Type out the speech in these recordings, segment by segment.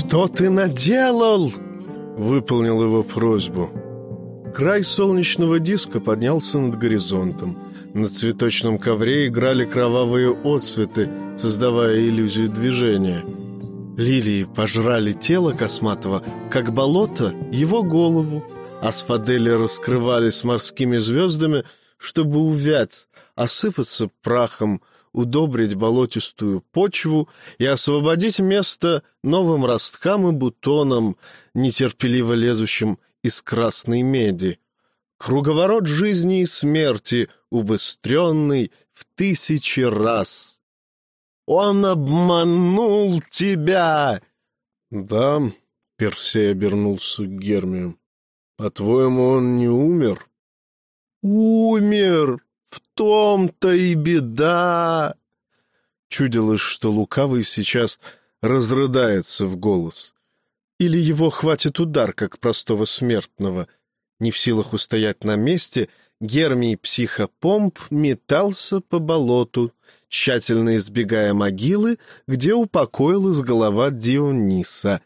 «Что ты наделал?» Выполнил его просьбу. Край солнечного диска поднялся над горизонтом. На цветочном ковре играли кровавые отцветы, создавая иллюзию движения. Лилии пожрали тело косматого, как болото его голову. Асфодели раскрывались морскими звездами, чтобы увять, осыпаться прахом, удобрить болотистую почву и освободить место новым росткам и бутонам, нетерпеливо лезущим из красной меди. Круговорот жизни и смерти, убыстренный в 1000 раз. «Он обманул тебя!» «Да», — Персей обернулся к Гермию. «По-твоему, он не умер?» «Умер! В том-то и беда!» Чудилось, что лукавый сейчас разрыдается в голос. Или его хватит удар, как простого смертного. Не в силах устоять на месте, Гермий Психопомп метался по болоту, тщательно избегая могилы, где упокоилась голова Диониса.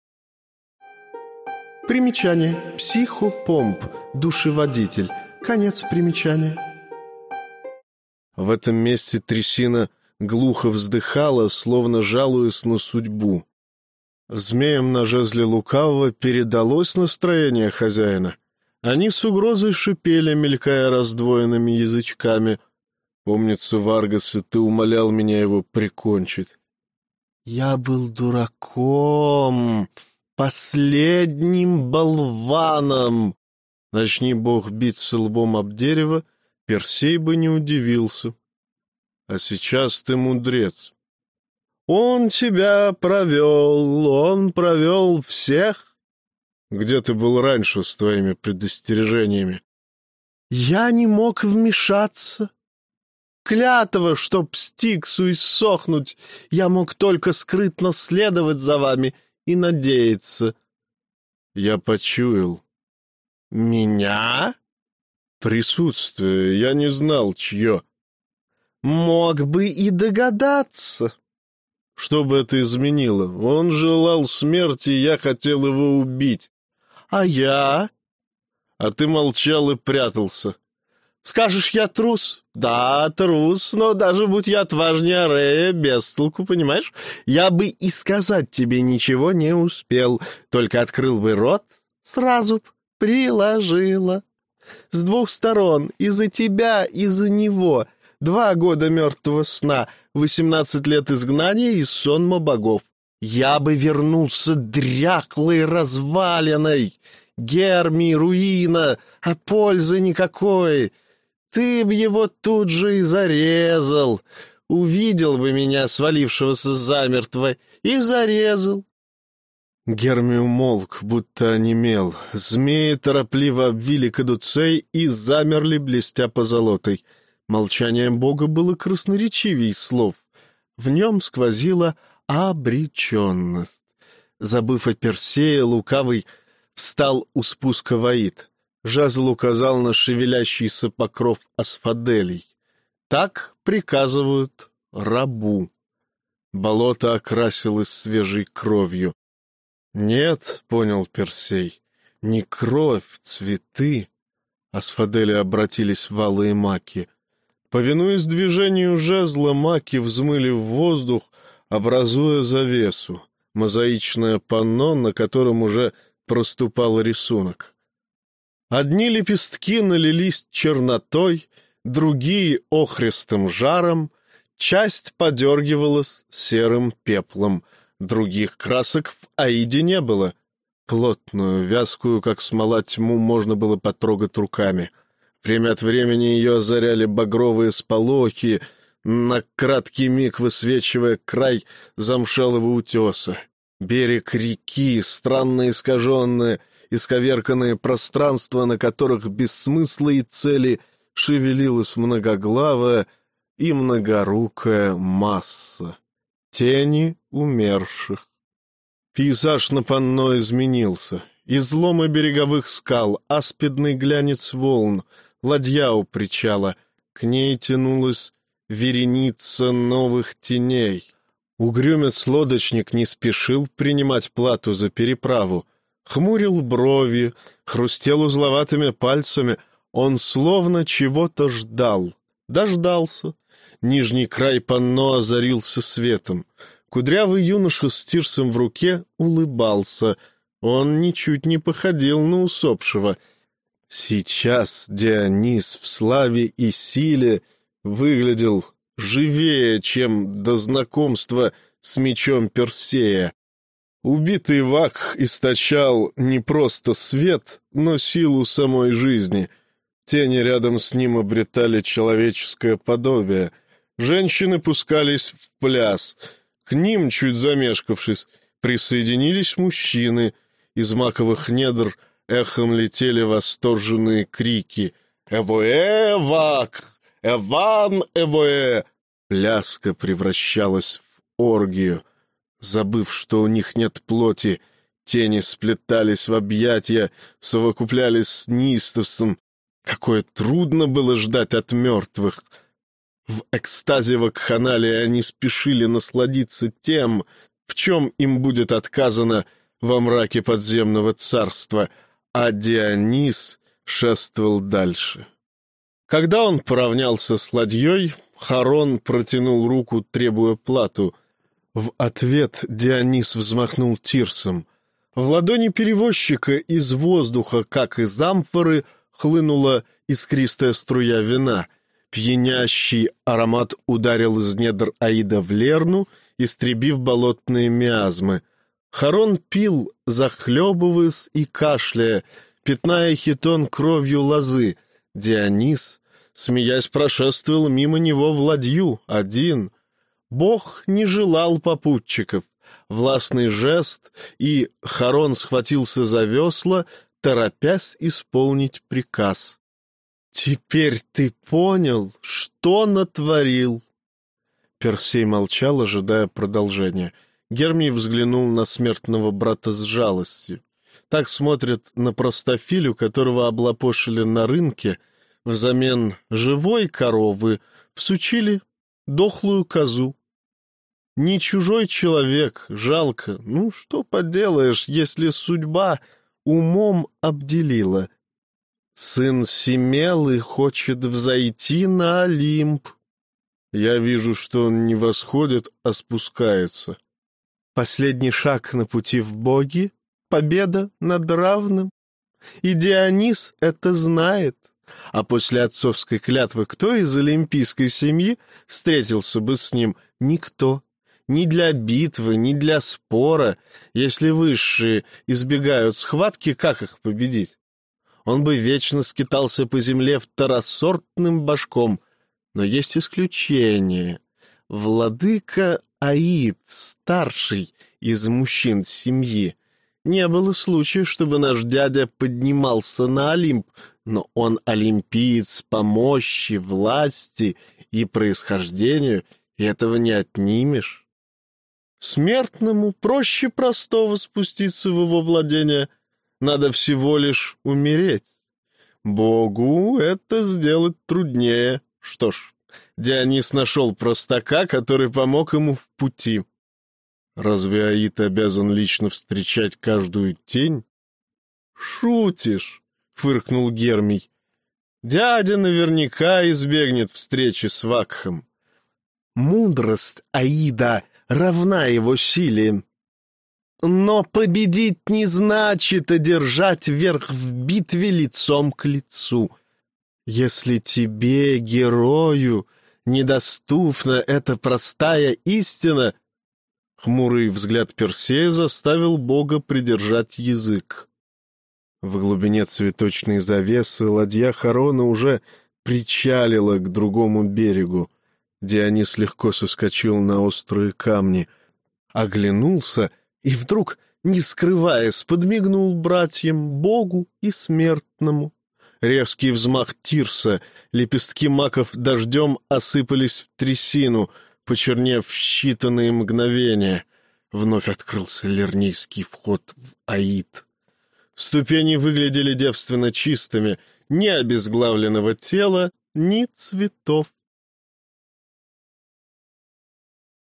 Примечание. Психопомп. Душеводитель. Конец примечания. В этом месте трясина глухо вздыхала, словно жалуясь на судьбу. Змеям на жезле лукавого передалось настроение хозяина. Они с угрозой шипели, мелькая раздвоенными язычками. «Помнится, Варгас, и ты умолял меня его прикончить». «Я был дураком, последним болваном». Начни бог биться лбом об дерево, Персей бы не удивился. А сейчас ты мудрец. Он тебя провел, он провел всех. Где ты был раньше с твоими предостережениями? Я не мог вмешаться. Клятва, чтоб Стиксу иссохнуть, я мог только скрытно следовать за вами и надеяться. Я почуял. Меня? Присутствие, я не знал, чье. Мог бы и догадаться. Что бы это изменило? Он желал смерти, я хотел его убить. А я? А ты молчал и прятался. Скажешь, я трус? Да, трус, но даже будь я отважнее Арея, без толку, понимаешь? Я бы и сказать тебе ничего не успел, только открыл бы рот, сразу б приложила. С 2 сторон, из-за тебя, из-за него. 2 года мертвого сна, 18 лет изгнания и сонма богов. Я бы вернулся дряхлой развалиной, Гермий, руина, а пользы никакой. Ты б его тут же и зарезал, увидел бы меня, свалившегося замертво, и зарезал. Гермий умолк, будто онемел. Змеи торопливо обвили кадуцей и замерли, блестя позолотой. Молчание бога было красноречивей слов. В нем сквозила обреченность. Забыв о Персее, лукавый встал у спуска воит. Жезл указал на шевелящийся покров асфоделей. Так приказывают рабу. Болото окрасилось свежей кровью. «Нет, — понял Персей, — не кровь, цветы». Асфодели обратились в алые маки. Повинуясь движению жезла, маки взмыли в воздух, образуя завесу, мозаичное панно, на котором уже проступал рисунок. Одни лепестки налились чернотой, другие — охристым жаром, часть подергивалась серым пеплом, других красок в Аиде не было. Плотную, вязкую, как смола, тьму можно было потрогать руками. Время от времени ее озаряли багровые сполохи, на краткий миг высвечивая край замшелого утеса. Берег реки, странно искаженное, исковерканное пространство, на которых без смысла и цели шевелилась многоглавая и многорукая масса. Тени умерших. Пейзаж на панно изменился. Изломы береговых скал, аспидный глянец волн, ладья у причала. К ней тянулась вереница новых теней. Угрюмец-лодочник не спешил принимать плату за переправу, хмурил брови, хрустел узловатыми пальцами. Он словно чего-то ждал. Дождался. Нижний край панно озарился светом. Кудрявый юноша с тирсом в руке улыбался. Он ничуть не походил на усопшего. Сейчас Дионис в славе и силе выглядел живее, чем до знакомства с мечом Персея. Убитый Вакх источал не просто свет, но силу самой жизни. Тени рядом с ним обретали человеческое подобие. Женщины пускались в пляс. К ним, чуть замешкавшись, присоединились мужчины. Из маковых недр эхом летели восторженные крики: «Эвоэ, Вакх! Эван, Эвоэ!» Пляска превращалась в оргию. Забыв, что у них нет плоти, тени сплетались в объятия, совокуплялись с неистовством. Какое трудно было ждать от мертвых! В экстазе вакханалии они спешили насладиться тем, в чем им будет отказано во мраке подземного царства, а Дионис шествовал дальше. Когда он поравнялся с ладьей, Харон протянул руку, требуя плату. В ответ Дионис взмахнул тирсом. В ладони перевозчика из воздуха, как из амфоры, хлынула искристая струя вина. Пьянящий аромат ударил из недр Аида в Лерну, истребив болотные миазмы. Харон пил, захлебываясь и кашляя, пятная хитон кровью лозы. Дионис, смеясь, прошествовал мимо него в ладью, один. Бог не желал попутчиков. Властный жест, и Харон схватился за весла, торопясь исполнить приказ. «Теперь ты понял, что натворил?» Персей молчал, ожидая продолжения. Гермий взглянул на смертного брата с жалостью. Так смотрят на простофилю, которого облапошили на рынке, взамен живой коровы всучили дохлую козу. Не чужой человек, жалко. Ну, что поделаешь, если судьба умом обделила. Сын Семелы хочет взойти на Олимп. Я вижу, что он не восходит, а спускается. Последний шаг на пути в боги — победа над равным. И Дионис это знает. А после отцовской клятвы кто из олимпийской семьи встретился бы с ним? Никто. Ни для битвы, ни для спора. Если высшие избегают схватки, как их победить? Он бы вечно скитался по земле второсортным башком. Но есть исключение. Владыка Аид, старший из мужчин семьи. Не было случая, чтобы наш дядя поднимался на Олимп, но он олимпиец по мощи, власти и происхождению, и этого не отнимешь. Смертному проще простого спуститься в его владение. Надо всего лишь умереть. Богу это сделать труднее. Что ж, Дионис нашел простака, который помог ему в пути. Разве Аид обязан лично встречать каждую тень? Шутишь, фыркнул Гермий. Дядя наверняка избегнет встречи с Вакхом. Мудрость Аида равна его силе. Но победить не значит одержать верх в битве лицом к лицу. Если тебе, герою, недоступна эта простая истина, хмурый взгляд Персея заставил Бога придержать язык. В глубине цветочной завесы ладья Харона уже причалила к другому берегу. Дионис легко соскочил на острые камни, оглянулся и вдруг, не скрываясь, подмигнул братьям, Богу и смертному. Резкий взмах тирса, лепестки маков дождем осыпались в трясину, почернев в считанные мгновения. Вновь открылся лернейский вход в Аид. Ступени выглядели девственно чистыми, ни обезглавленного тела, ни цветов.